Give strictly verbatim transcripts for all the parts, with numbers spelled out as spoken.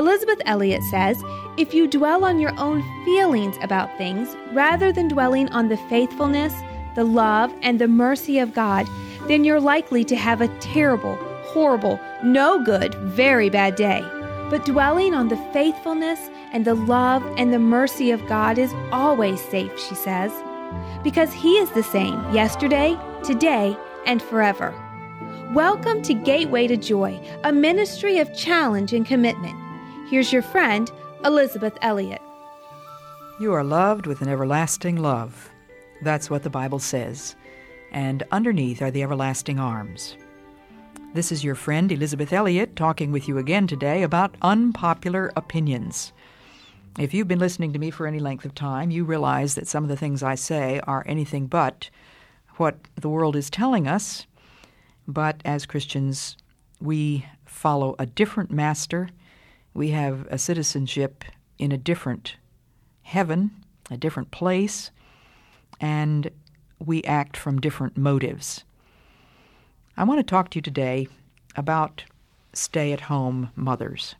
Elizabeth Elliot says, if you dwell on your own feelings about things rather than dwelling on the faithfulness, the love, and the mercy of God, then you're likely to have a terrible, horrible, no good, very bad day. But dwelling on the faithfulness and the love and the mercy of God is always safe, she says, because He is the same yesterday, today, and forever. Welcome to Gateway to Joy, a ministry of challenge and commitment. Here's your friend, Elizabeth Elliot. You are loved with an everlasting love. That's what the Bible says. And underneath are the everlasting arms. This is your friend, Elizabeth Elliot, talking with you again today about unpopular opinions. If you've been listening to me for any length of time, you realize that some of the things I say are anything but what the world is telling us. But as Christians, we follow a different master. We have a citizenship in a different heaven, a different place, and we act from different motives. I want to talk to you today about stay-at-home mothers.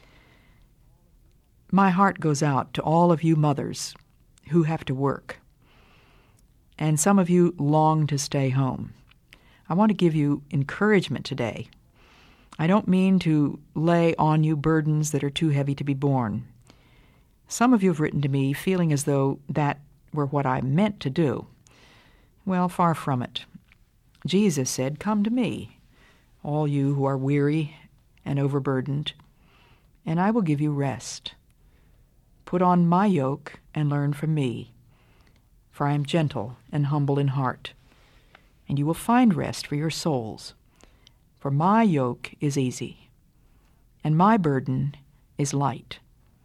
My heart goes out to all of you mothers who have to work, and some of you long to stay home. I want to give you encouragement today. I don't mean to lay on you burdens that are too heavy to be borne. Some of you have written to me feeling as though that were what I meant to do. Well, far from it. Jesus said, "Come to me, all you who are weary and overburdened, and I will give you rest. Put on my yoke and learn from me, for I am gentle and humble in heart, and you will find rest for your souls. For my yoke is easy, and my burden is light."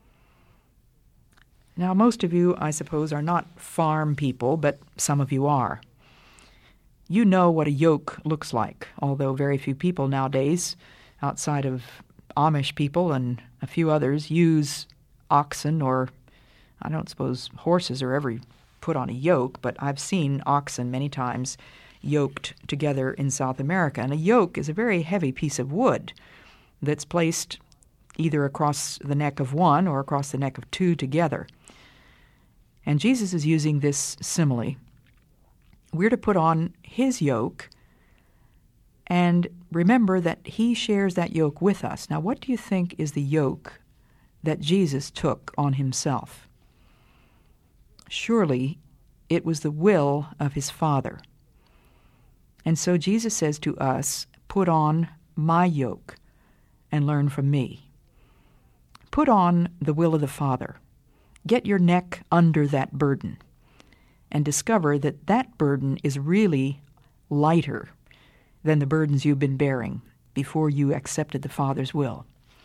Now, most of you, I suppose, are not farm people, but some of you are. You know what a yoke looks like, although very few people nowadays, outside of Amish people and a few others, use oxen, or I don't suppose horses are ever put on a yoke, but I've seen oxen many times yoked together in South America. And a yoke is a very heavy piece of wood that's placed either across the neck of one or across the neck of two together. And Jesus is using this simile. We're to put on His yoke and remember that He shares that yoke with us. Now, what do you think is the yoke that Jesus took on Himself? Surely it was the will of His Father. And so Jesus says to us, put on my yoke and learn from me. Put on the will of the Father. Get your neck under that burden and discover that that burden is really lighter than the burdens you've been bearing before you accepted the Father's will.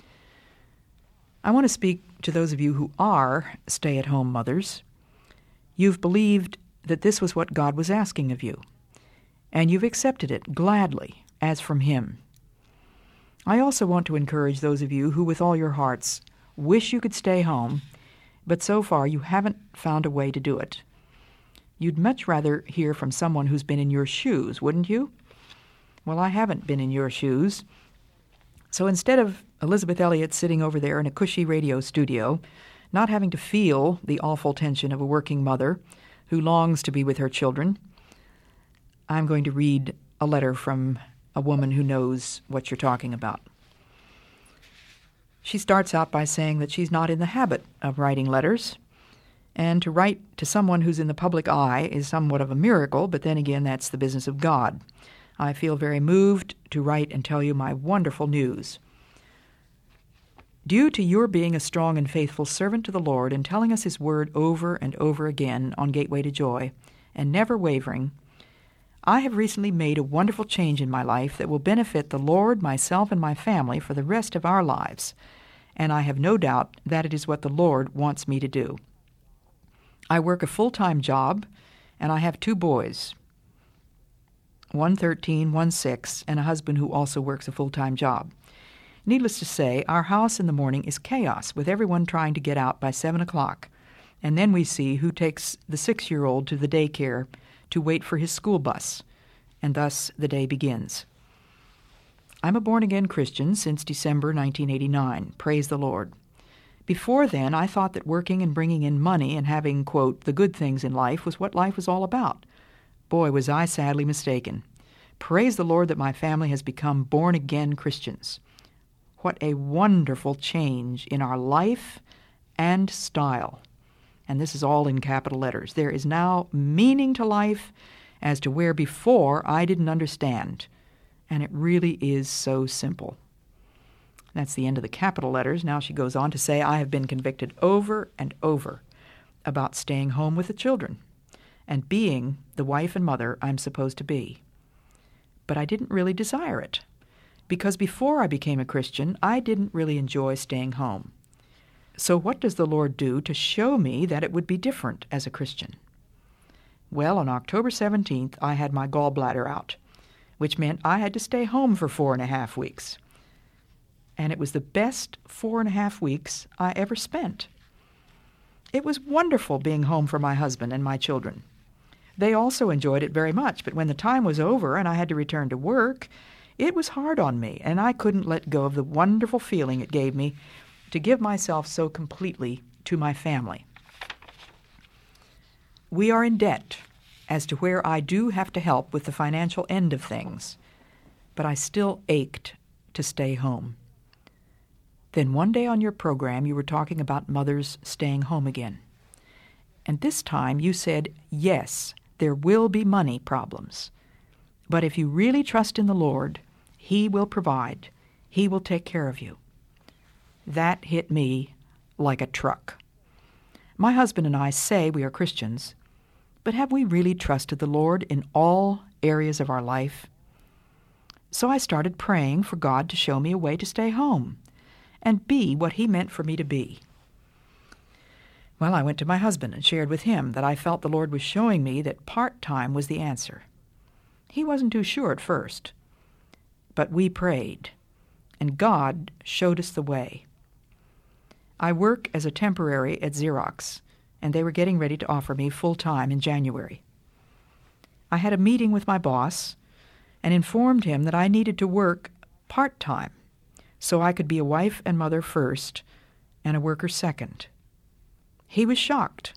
I want to speak to those of you who are stay-at-home mothers. You've believed that this was what God was asking of you, and you've accepted it gladly as from Him. I also want to encourage those of you who with all your hearts wish you could stay home, but so far you haven't found a way to do it. You'd much rather hear from someone who's been in your shoes, wouldn't you? Well, I haven't been in your shoes. So instead of Elizabeth Elliot sitting over there in a cushy radio studio, not having to feel the awful tension of a working mother who longs to be with her children, I'm going to read a letter from a woman who knows what you're talking about. She starts out by saying that she's not in the habit of writing letters, and to write to someone who's in the public eye is somewhat of a miracle, but then again, that's the business of God. I feel very moved to write and tell you my wonderful news. Due to your being a strong and faithful servant to the Lord and telling us His word over and over again on Gateway to Joy, and never wavering, I have recently made a wonderful change in my life that will benefit the Lord, myself, and my family for the rest of our lives, and I have no doubt that it is what the Lord wants me to do. I work a full-time job, and I have two boys, one thirteen, one six, and a husband who also works a full-time job. Needless to say, our house in the morning is chaos, with everyone trying to get out by seven o'clock, and then we see who takes the six-year-old to the daycare to wait for his school bus, and thus the day begins. I'm a born-again Christian since December nineteen eighty-nine. Praise the Lord. Before then, I thought that working and bringing in money and having, quote, the good things in life was what life was all about. Boy, was I sadly mistaken. Praise the Lord that my family has become born-again Christians. What a wonderful change in our life and style. And this is all in capital letters. There is now meaning to life as to where before I didn't understand. And it really is so simple. That's the end of the capital letters. Now she goes on to say, I have been convicted over and over about staying home with the children and being the wife and mother I'm supposed to be. But I didn't really desire it, because before I became a Christian, I didn't really enjoy staying home. So what does the Lord do to show me that it would be different as a Christian? Well, on October seventeenth, I had my gallbladder out, which meant I had to stay home for four and a half weeks. And it was the best four and a half weeks I ever spent. It was wonderful being home for my husband and my children. They also enjoyed it very much, but when the time was over and I had to return to work, it was hard on me, and I couldn't let go of the wonderful feeling it gave me to give myself so completely to my family. We are in debt as to where I do have to help with the financial end of things, but I still ached to stay home. Then one day on your program, you were talking about mothers staying home again. And this time you said, yes, there will be money problems. But if you really trust in the Lord, He will provide. He will take care of you. That hit me like a truck. My husband and I say we are Christians, but have we really trusted the Lord in all areas of our life? So I started praying for God to show me a way to stay home and be what He meant for me to be. Well, I went to my husband and shared with him that I felt the Lord was showing me that part-time was the answer. He wasn't too sure at first, but we prayed, and God showed us the way. I work as a temporary at Xerox, and they were getting ready to offer me full-time in January. I had a meeting with my boss and informed him that I needed to work part-time so I could be a wife and mother first and a worker second. He was shocked.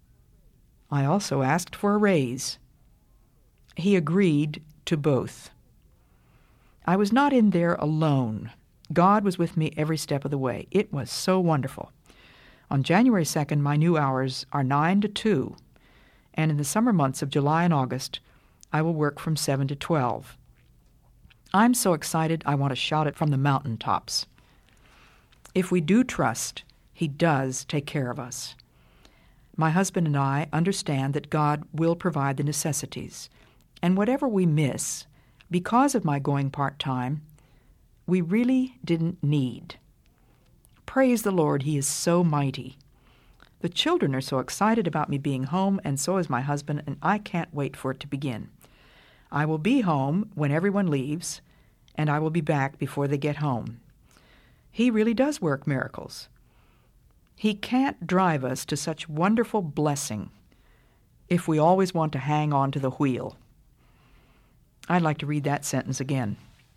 I also asked for a raise. He agreed to both. I was not in there alone. God was with me every step of the way. It was so wonderful. On January second, my new hours are nine to two, and in the summer months of July and August, I will work from seven to twelve. I'm so excited I want to shout it from the mountaintops. If we do trust, He does take care of us. My husband and I understand that God will provide the necessities, and whatever we miss, because of my going part-time, we really didn't need. Praise the Lord, He is so mighty. The children are so excited about me being home, and so is my husband, and I can't wait for it to begin. I will be home when everyone leaves, and I will be back before they get home. He really does work miracles. He can't drive us to such wonderful blessing if we always want to hang on to the wheel. I'd like to read that sentence again.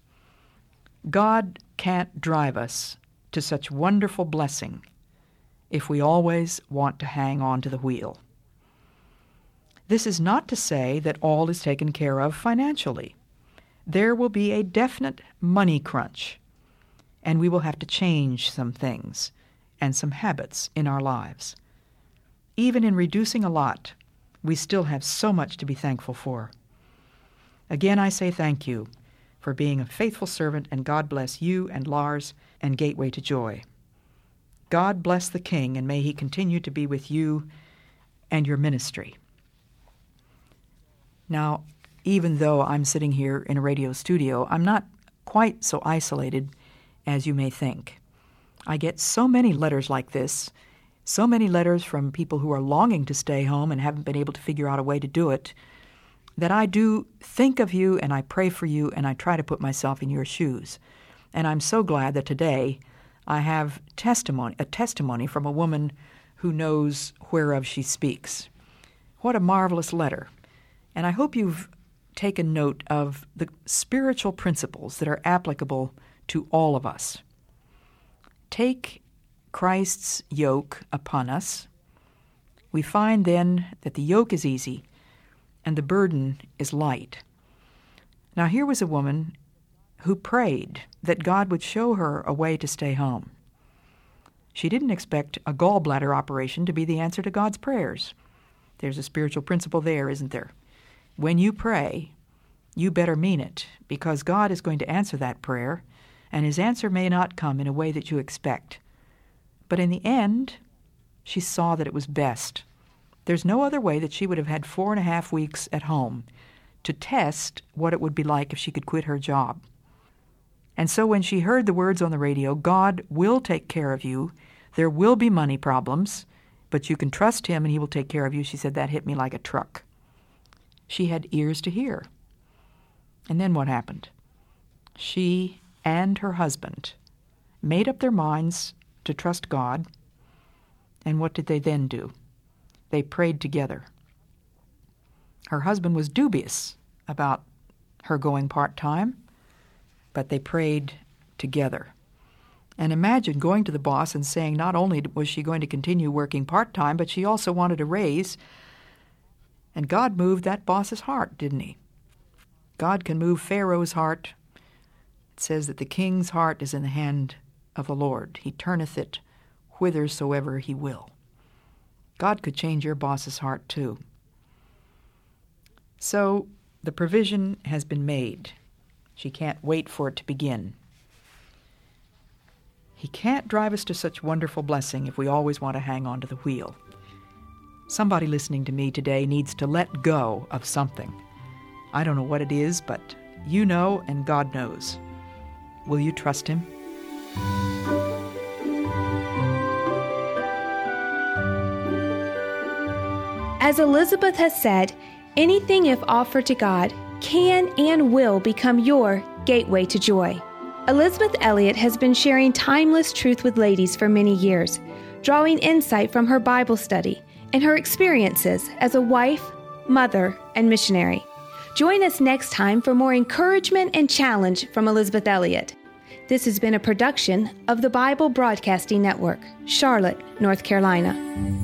God can't drive us to such wonderful blessing if we always want to hang on to the wheel. This is not to say that all is taken care of financially. There will be a definite money crunch, and we will have to change some things and some habits in our lives. Even in reducing a lot, we still have so much to be thankful for. Again, I say thank you for being a faithful servant, and God bless you and Lars and Gateway to Joy. God bless the King, and may He continue to be with you and your ministry. Now, even though I'm sitting here in a radio studio, I'm not quite so isolated as you may think. I get so many letters like this, so many letters from people who are longing to stay home and haven't been able to figure out a way to do it, that I do think of you and I pray for you and I try to put myself in your shoes. And I'm so glad that today I have testimony, a testimony from a woman who knows whereof she speaks. What a marvelous letter. And I hope you've taken note of the spiritual principles that are applicable to all of us. Take Christ's yoke upon us, we find then that the yoke is easy and the burden is light. Now here was a woman who prayed that God would show her a way to stay home. She didn't expect a gallbladder operation to be the answer to God's prayers. There's a spiritual principle there, isn't there? When you pray, you better mean it, because God is going to answer that prayer, and his answer may not come in a way that you expect. But in the end, she saw that it was best. There's no other way that she would have had four and a half weeks at home to test what it would be like if she could quit her job. And so when she heard the words on the radio, God will take care of you, there will be money problems, but you can trust him and he will take care of you, she said, that hit me like a truck. She had ears to hear. And then what happened? She and her husband made up their minds to trust God. And what did they then do? They prayed together. Her husband was dubious about her going part-time, but they prayed together. And imagine going to the boss and saying not only was she going to continue working part-time, but she also wanted a raise. And God moved that boss's heart, didn't he? God can move Pharaoh's heart. It says that the king's heart is in the hand of the Lord. He turneth it whithersoever he will. God could change your boss's heart too. So the provision has been made. She can't wait for it to begin. He can't drive us to such wonderful blessing if we always want to hang on to the wheel. Somebody listening to me today needs to let go of something. I don't know what it is, but you know and God knows. Will you trust him? As Elizabeth has said, anything if offered to God can and will become your gateway to joy. Elizabeth Elliot has been sharing timeless truth with ladies for many years, drawing insight from her Bible study and her experiences as a wife, mother, and missionary. Join us next time for more encouragement and challenge from Elizabeth Elliot. This has been a production of the Bible Broadcasting Network, Charlotte, North Carolina.